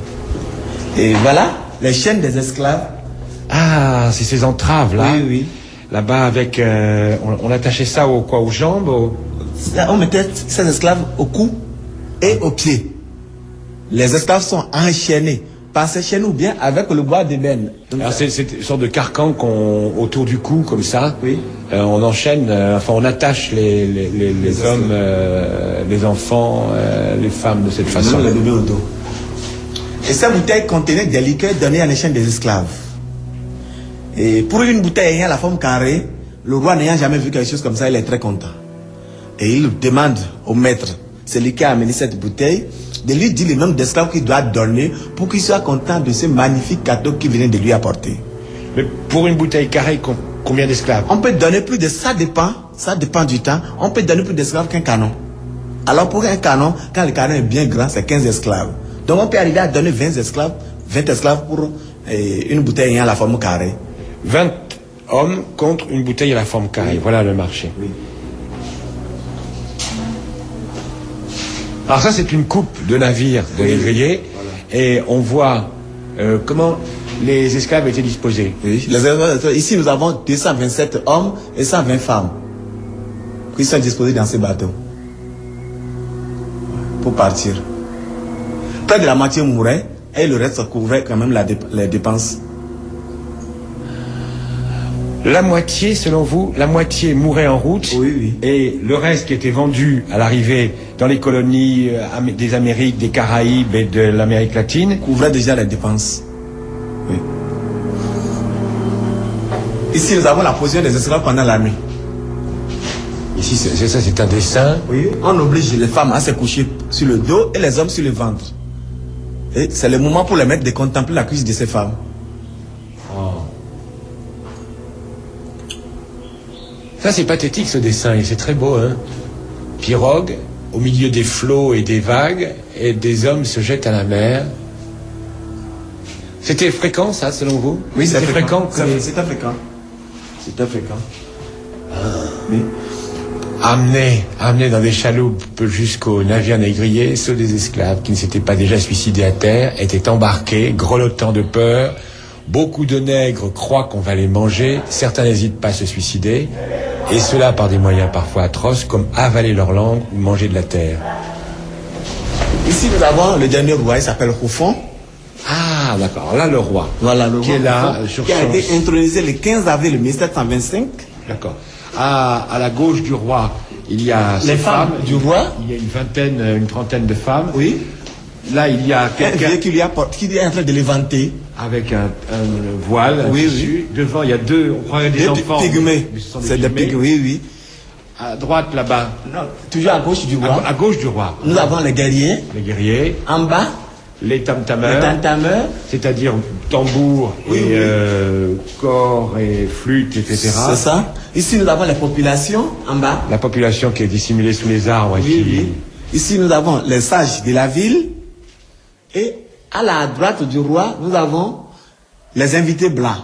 Et voilà, les chaînes des esclaves. Ah, c'est ces entraves-là. Oui, oui. Là-bas, avec, euh, on, on attachait ça au, quoi, aux jambes au... On mettait ces esclaves au cou et aux pieds. Les esclaves sont enchaînés par ces chaînes ou bien avec le bois d'ébène. Alors c'est, c'est une sorte de carcan qu'on, autour du cou, comme ça. Oui. Euh, on enchaîne, euh, enfin on attache les, les, les, les, les hommes, euh, les enfants, euh, les femmes de cette façon. Les bébés au dos. Et ces bouteilles contenaient des liqueurs données à l'échelle des esclaves. Et pour une bouteille ayant la forme carrée, le roi n'ayant jamais vu quelque chose comme ça, il est très content. Et il demande au maître, celui qui a amené cette bouteille, de lui dire le nombre d'esclaves qu'il doit donner pour qu'il soit content de ce magnifique cadeau qu'il venait de lui apporter. Mais pour une bouteille carrée, combien d'esclaves? On peut donner plus de... Ça dépend, ça dépend du temps. On peut donner plus d'esclaves qu'un canon. Alors pour un canon, quand le canon est bien grand, c'est quinze esclaves. Donc on peut arriver à donner vingt esclaves, vingt esclaves pour euh, une bouteille ayant la forme carrée. vingt hommes contre une bouteille à la forme carrée. Oui. Voilà le marché. Oui. Alors ça, c'est une coupe de navire de oui. négrier. Voilà. Et on voit euh, comment les esclaves étaient disposés. Oui. Les, ici, nous avons deux cent vingt-sept hommes et cent vingt femmes qui sont disposés dans ces bateaux pour partir. Près de la moitié mourait et le reste couvrait quand même la dép les dépenses. La moitié, selon vous, la moitié mourait en route, oui, oui. Et le reste qui était vendu à l'arrivée dans les colonies euh, des Amériques, des Caraïbes et de l'Amérique latine couvrait déjà les dépenses. Oui. Ici, nous avons la position des esclaves pendant la nuit. Ici, c'est ça, c'est un dessin. Oui, on oblige les femmes à se coucher sur le dos et les hommes sur le ventre. Et c'est le moment pour les maîtres de contempler la cuisse de ces femmes. Oh. Ça, c'est pathétique, ce dessin, et c'est très beau, hein. Pirogue, au milieu des flots et des vagues, et des hommes se jettent à la mer. C'était fréquent, ça, selon vous? Oui, c'est fréquent. C'est les... fréquent. C'était fréquent. Ah. Oui. Amenés, amenés dans des chaloupes jusqu'aux navires négriers, ceux des esclaves qui ne s'étaient pas déjà suicidés à terre étaient embarqués, grelottant de peur. Beaucoup de nègres croient qu'on va les manger, certains n'hésitent pas à se suicider, et cela par des moyens parfois atroces, comme avaler leur langue ou manger de la terre. Ici, nous avons le dernier roi, il s'appelle Roufon. Ah, d'accord, là le roi. Voilà, le qui roi est là, Roufon, sur qui a son... été intronisé le quinze avril mille sept cent vingt-cinq. D'accord. À, à la gauche du roi, il y a les femmes, femmes du roi. Il y a une vingtaine, une trentaine de femmes. Oui. Là, il y a quelqu'un qui, qui est en train de les vanter. Avec un, un voile, un oui, tissu. Oui. Devant, il y a deux, on croirait des, des enfants. Pygmées. C'est des pygmées, oui, oui. À droite, là-bas. Non, toujours à gauche du roi. À, à gauche du roi. Nous avons les guerriers. Les guerriers. En bas. Les tam-tameurs. Les tam-tameurs. C'est-à-dire tambour oui, et oui. Euh, corps et flûte, et cetera. C'est ça. Ici, nous avons la population, en bas. La population qui est dissimulée sous les arbres. Oui, et qui... oui. Ici, nous avons les sages de la ville. Et à la droite du roi, nous avons les invités blancs.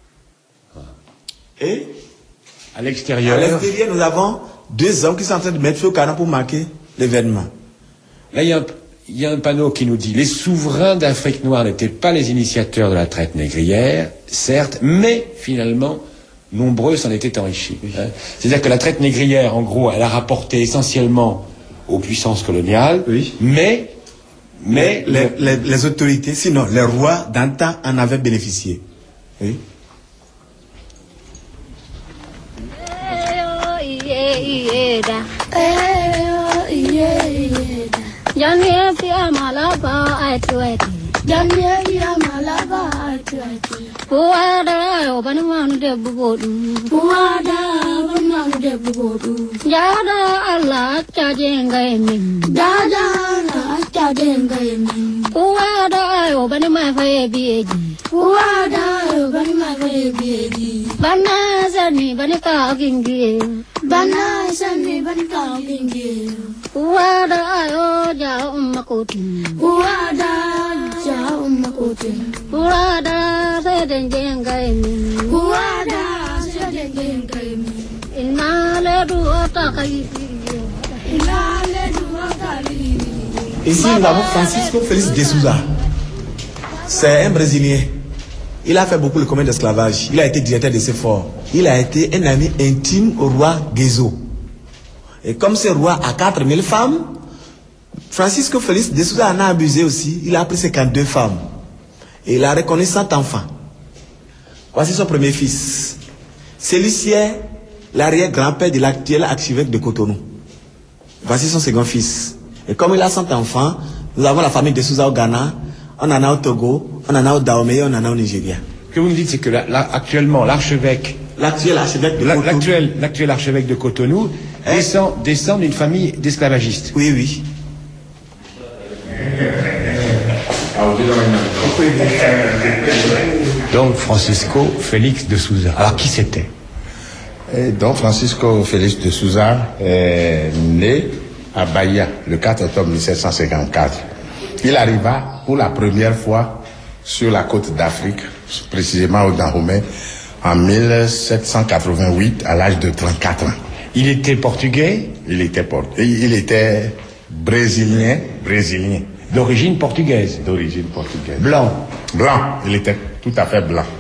Et à l'extérieur, à l'extérieur, nous avons deux hommes qui sont en train de mettre feu au canon pour marquer l'événement. Là, il y a un, il y a un panneau qui nous dit: les souverains d'Afrique noire n'étaient pas les initiateurs de la traite négrière, certes, mais finalement, nombreux s'en étaient enrichis. Oui. Hein. C'est-à-dire que la traite négrière, en gros, elle a rapporté essentiellement aux puissances coloniales, oui. mais Mais les, les, les autorités, sinon les rois d'antan en avaient bénéficié. Oui. Puada obanu manu de bubodu. Puada obanu manu de bubodu. Jada Allah cajenga emin. Jada Allah cajenga emin. Puada obanu mafaye bieji. Puada obanu mafaye bieji. Bana sani bani ka gingi. Bana sani bani ka gingi. Puada ayo ja ummakuti. Puada ja ummakuti. Puada Ici, nous avons Francisco Félix de Souza. C'est un Brésilien. Il a fait beaucoup le commerce d'esclavage. Il a été directeur de ces forts. Il a été un ami intime au roi Guézo. Et comme ce roi a quatre mille femmes, Francisco Félix de Souza en a abusé aussi. Il a pris cinquante-deux femmes. Et il a reconnu cent enfants. Voici son premier fils. Celui-ci est l'arrière-grand-père de l'actuel archevêque de Cotonou. Voici son second fils. Et comme il a cent enfants, nous avons la famille de Souza au Ghana, on en a au Togo, on en a au Dahomey, on en a au Nigeria. Ce que vous me dites, c'est que là, là, actuellement, l'archevêque... L'actuel archevêque de Cotonou... L'actuel, l'actuel archevêque de Cotonou eh? descend, descend d'une famille d'esclavagistes. Oui, oui. Donc Francisco Félix de Souza. Alors qui c'était? Donc Francisco Félix de Souza est né à Bahia le quatre octobre mille sept cent cinquante-quatre. Il arriva pour la première fois sur la côte d'Afrique, précisément au Dahomey, en mille sept cent quatre-vingt-huit à l'âge de trente-quatre ans. Il était portugais? Il était portugais. Il était brésilien, brésilien. D'origine portugaise. D'origine portugaise. Blanc. Blanc. Il était tout à fait blanc.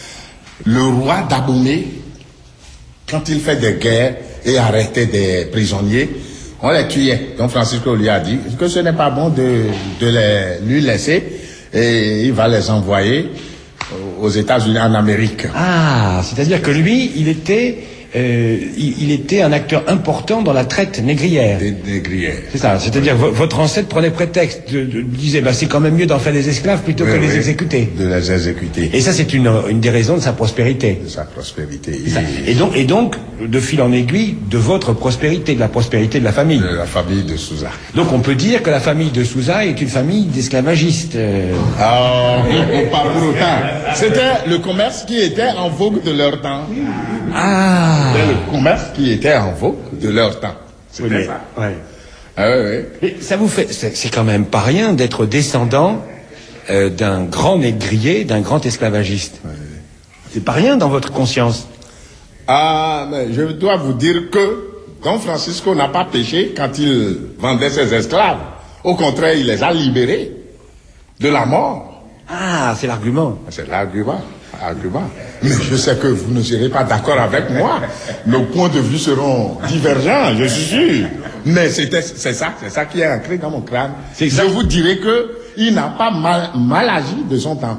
Le roi d'Abomey, quand il fait des guerres et arrêtait des prisonniers, on les tuait. Donc Francisco lui a dit que ce n'est pas bon de, de les, lui laisser et il va les envoyer aux États-Unis, en Amérique. Ah, c'est-à-dire que lui, il était... Euh, il, il était un acteur important dans la traite négrière. Des négrières. C'est ça. C'est-à-dire que votre ancêtre prenait prétexte, de, de, disait, bah, c'est quand même mieux d'en faire des esclaves plutôt oui, que de oui, les exécuter. De les exécuter. Et ça, c'est une, une des raisons de sa prospérité. De sa prospérité. Et, et donc, et donc, de fil en aiguille, de votre prospérité, de la prospérité de la famille. De la famille de Souza. Donc, on peut dire que la famille de Souza est une famille d'esclavagistes. Euh... Ah, pas pour autant. C'était le commerce qui était en vogue de leur temps. Ah. C'était le commerce qui était en vogue de leur temps. C'était oui, ça. Ouais. Ah ouais, ouais. Et ça vous fait, c'est quand même pas rien d'être descendant euh, d'un grand négrier, d'un grand esclavagiste. Ouais. C'est pas rien dans votre conscience. Ah, mais je dois vous dire que Don Francisco n'a pas péché quand il vendait ses esclaves. Au contraire, il les a libérés de la mort. Ah, c'est l'argument. C'est l'argument. Argument. Mais je sais que vous ne serez pas d'accord avec moi. Nos points de vue seront divergents, je suis sûr. Mais c'était, c'est ça, c'est ça qui est ancré dans mon crâne. Je vous dirais que il n'a pas mal, mal agi de son temps.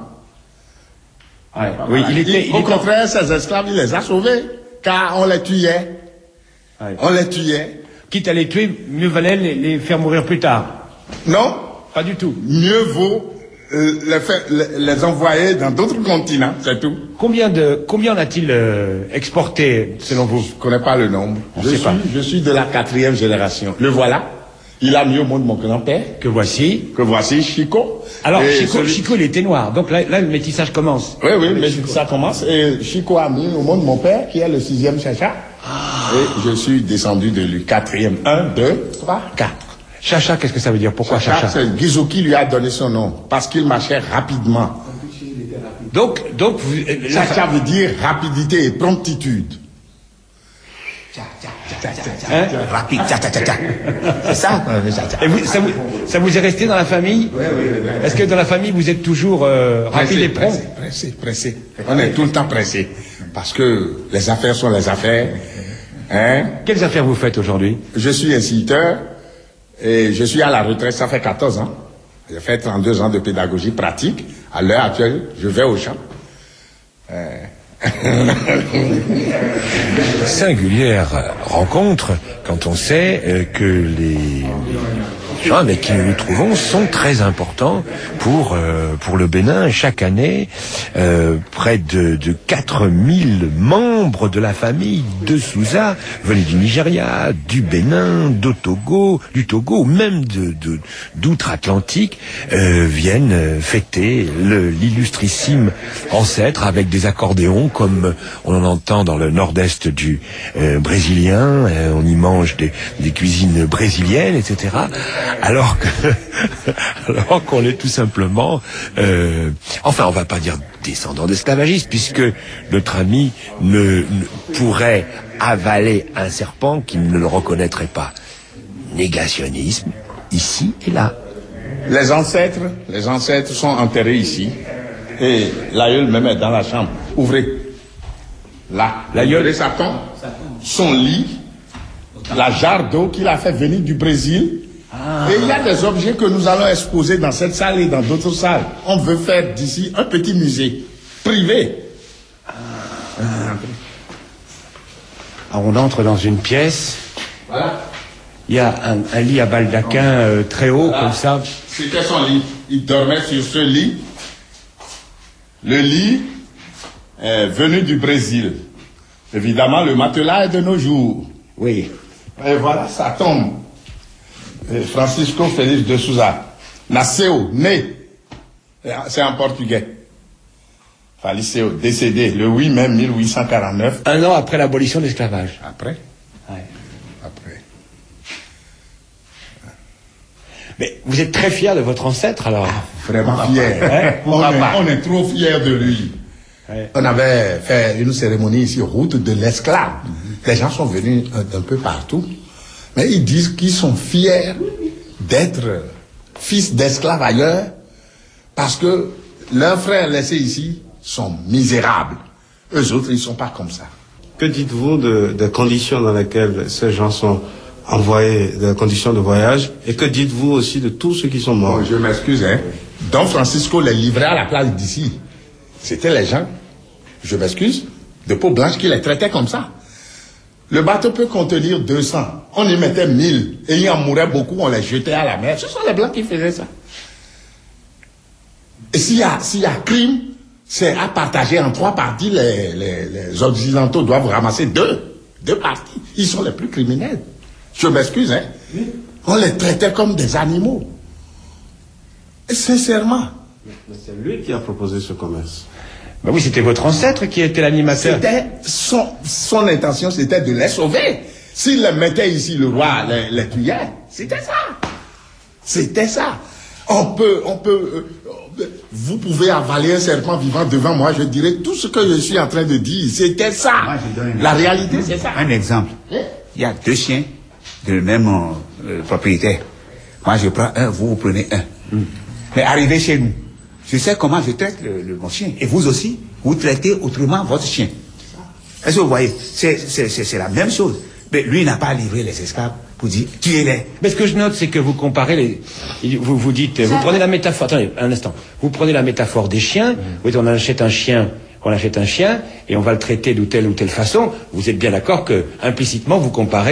Ouais. Oui, il était, il Au était... contraire, ses esclaves, il les a sauvés, car on les tuait. Ouais. On les tuait. quitte à les tuer, mieux valait les, les faire mourir plus tard. Non, pas du tout. Mieux vaut euh, les, faire, les, les envoyer dans d'autres continents, c'est tout. Combien de combien en a-t-il euh, exporté selon vous? Je connais pas le nombre. On je sait suis, pas. je suis de la quatrième génération. Le voilà. Il a mis au monde mon grand-père. Que voici. Que voici, Chico. Alors, Et Chico, celui... Chico, il était noir. Donc là, là le métissage commence. Oui, oui, mais ça commence. Et Chico a mis au monde mon père, qui est le sixième Chacha. Ah. Et je suis descendu de lui. Quatrième. Un, deux, trois, quatre. Chacha, qu'est-ce que ça veut dire? Pourquoi Chacha? C'est Guizou qui lui a donné son nom. Parce qu'il marchait rapidement. Donc, donc, vous, Chacha veut dire rapidité et promptitude. Hein? Rapide, tcha, tcha, tcha, tcha. C'est ça, et vous, ça, vous, ça vous est resté dans la famille? Oui, oui, oui. Est-ce que dans la famille, vous êtes toujours euh, rapide et prompt? Pressé, pressé, pressé. On est tout le temps pressé. Parce que les affaires sont les affaires. Hein? Quelles affaires vous faites aujourd'hui? Je suis instituteur et je suis à la retraite, ça fait quatorze ans. J'ai fait trente-deux ans de pédagogie pratique. À l'heure actuelle, je vais au champ. Euh... Singulière rencontre quand on sait euh, que les gens avec qui nous nous trouvons sont très importants pour euh, pour le Bénin. Chaque année, euh, près de, de quatre mille membres de la famille de Sousa venus du Nigeria, du Bénin, du Togo, du Togo, ou même de, de d'outre-Atlantique, euh, viennent fêter le, l'illustrissime ancêtre avec des accordéons comme on en entend dans le nord-est du euh, brésilien. Euh, on y mange des, des cuisines brésiliennes, et cetera. Alors que, alors qu'on est tout simplement, euh, enfin, on va pas dire descendant d'esclavagistes, puisque notre ami ne, ne pourrait avaler un serpent qui ne le reconnaîtrait pas. Négationnisme, ici et là. Les ancêtres, les ancêtres sont enterrés ici, et l'aïeul même est dans la chambre. Ouvrez. Là, l'aïeul, sa tombe, son lit, la jarre d'eau qu'il a fait venir du Brésil. Ah. Et il y a des objets que nous allons exposer dans cette salle et dans d'autres salles. On veut faire d'ici un petit musée privé. Ah. Alors on entre dans une pièce. Voilà. Il y a un, un lit à baldaquin euh, très haut, voilà. Comme ça. C'était son lit. Il dormait sur ce lit. Le lit est venu du Brésil. Évidemment, le matelas est de nos jours. Oui. Et voilà, ça tombe. Francisco Félix de Sousa. Nasceu, né. C'est en portugais. Faleceu, décédé le huit mai mille huit cent quarante-neuf. Un an après l'abolition de l'esclavage. Après. Ouais. Après. Mais vous êtes très fier de votre ancêtre, alors? Ah, vraiment fier. Hein? on, est, on est trop fiers de lui. Ouais. On avait fait une cérémonie ici, route de l'esclave. Mm-hmm. Les gens sont venus d'un peu partout. Mais ils disent qu'ils sont fiers d'être fils d'esclaves ailleurs parce que leurs frères laissés ici sont misérables. Eux autres, ils ne sont pas comme ça. Que dites-vous de, des conditions dans lesquelles ces gens sont envoyés, des conditions de voyage, et que dites-vous aussi de tous ceux qui sont morts? Bon, je m'excuse, hein. Don Francisco les livrait à la place d'ici. C'était les gens, je m'excuse, de peau blanche qui les traitaient comme ça. Le bateau peut contenir deux cents. On y mettait mille. Et il en mourait beaucoup, on les jetait à la mer. Ce sont les Blancs qui faisaient ça. Et s'il y a, s'il y a crime, c'est à partager en trois parties. Les, les, les Occidentaux doivent ramasser deux. Deux parties. Ils sont les plus criminels. Je m'excuse, hein. Oui. On les traitait comme des animaux. Et sincèrement. Mais c'est lui qui a proposé ce commerce. Ben oui, c'était votre ancêtre qui était l'animateur. C'était son, son intention, c'était de les sauver. S'il les mettait ici, le roi les, les tuait. C'était ça. C'était ça. On peut, on peut, euh, vous pouvez avaler un serpent vivant devant moi, je dirais tout ce que je suis en train de dire. C'était ça. Moi, je donne la réalité, c'est ça. Un exemple. Il y a deux chiens de même euh, propriétaire. Moi, je prends un, vous, vous prenez un. Mm. Mais arrivez chez nous. Je sais comment je traite le, le, mon chien. Et vous aussi, vous traitez autrement votre chien. Est-ce que vous voyez? C'est, c'est, c'est, c'est la même chose. Mais lui n'a pas livré les esclaves pour dire tuez-les. Mais ce que je note, c'est que vous comparez les. Vous vous dites, vous prenez la métaphore. Attendez, un instant. Vous prenez la métaphore des chiens. Mmh. Vous dites, on achète un chien, on achète un chien, et on va le traiter de telle ou telle façon. Vous êtes bien d'accord que implicitement vous comparez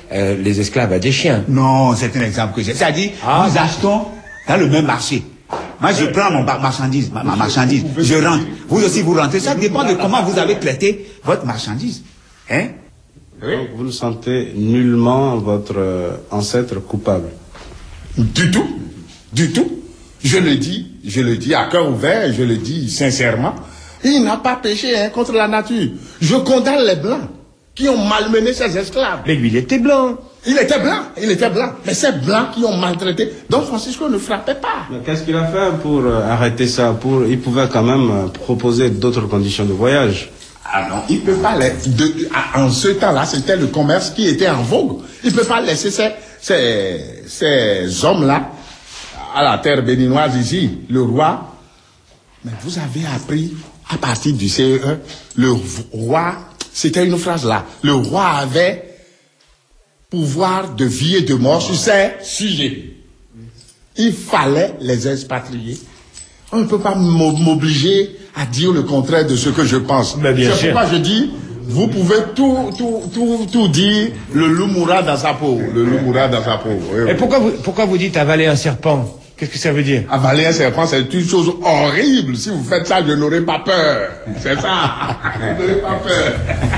euh, les esclaves à des chiens. Non, c'est un exemple que j'ai. C'est-à-dire, ah, nous achetons dans le même marché. Moi, je prends mon marchandise, ma, ma marchandise, je rentre. Vous aussi, vous rentrez. Ça dépend de comment vous avez traité votre marchandise. Hein? Oui. Donc, vous ne sentez nullement votre euh, ancêtre coupable? Du tout. Du tout. Je le dis, je le dis à cœur ouvert, je le dis sincèrement. Il n'a pas péché hein, contre la nature. Je condamne les Blancs qui ont malmené ces esclaves. Mais lui, il était blanc. Il était blanc, il était blanc. Mais ces Blancs qui ont maltraité. Donc Francisco ne frappait pas. Mais qu'est-ce qu'il a fait pour euh, arrêter ça pour... Il pouvait quand même euh, proposer d'autres conditions de voyage. Ah non, il ne peut pas... Les... De... En ce temps-là, c'était le commerce qui était en vogue. Il ne peut pas laisser ces, ces, ces hommes-là à la terre béninoise ici, le roi. Mais vous avez appris, à partir du C E un, le roi, c'était une phrase là, le roi avait pouvoir de vie et de mort sur ses sujets. Il fallait les expatrier. On ne peut pas m'obliger à dire le contraire de ce que je pense. C'est pourquoi je dis, vous pouvez tout, tout, tout, tout dire, le loup mourra dans sa peau. Le loup mourra dans sa peau. Et pourquoi vous, pourquoi vous dites avaler un serpent? Qu'est-ce que ça veut dire? Avaler un serpent, c'est une chose horrible. Si vous faites ça, je n'aurai pas peur. C'est ça. Je n'aurai pas peur.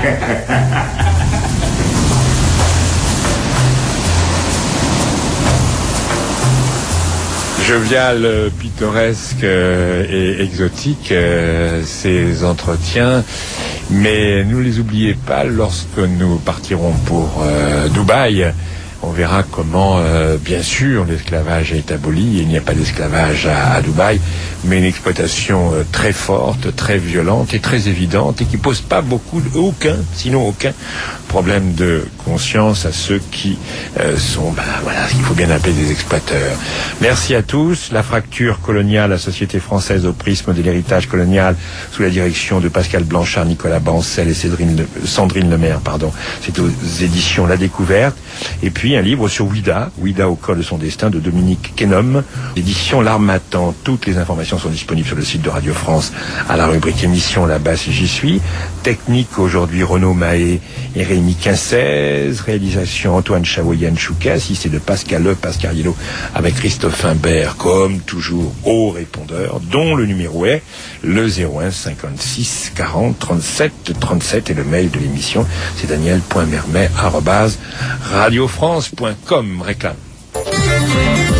Jovial, pittoresque euh, et exotique, euh, ces entretiens, mais ne les oubliez pas lorsque nous partirons pour euh, Dubaï. On verra comment, euh, bien sûr, l'esclavage est aboli. Il n'y a pas d'esclavage à, à Dubaï, mais une exploitation euh, très forte, très violente et très évidente et qui pose pas beaucoup, aucun, sinon aucun problème de conscience à ceux qui euh, sont, ben voilà, ce qu'il faut bien appeler des exploiteurs. Merci à tous. La fracture coloniale, la société française au prisme de l'héritage colonial, sous la direction de Pascal Blanchard, Nicolas Bancel et Cédrine, Sandrine Lemaire, pardon. C'est aux éditions La Découverte. Et puis un livre sur Ouida, Ouida au cœur de son destin, de Dominique Kennom, édition L'Harmattan. Toutes les informations sont disponibles sur le site de Radio France à la rubrique émission là-bas si j'y suis. Technique aujourd'hui Renaud Mahé et Rémi Quincez. Réalisation Antoine Chawoyan Chouka, assisté de Pascal Le Pascariello avec Christophe Imbert, comme toujours au répondeur, dont le numéro est le zéro un cinquante-six quarante trente-sept trente-sept et le mail de l'émission c'est daniel point mermet arobase radiofrance point com. Réclame.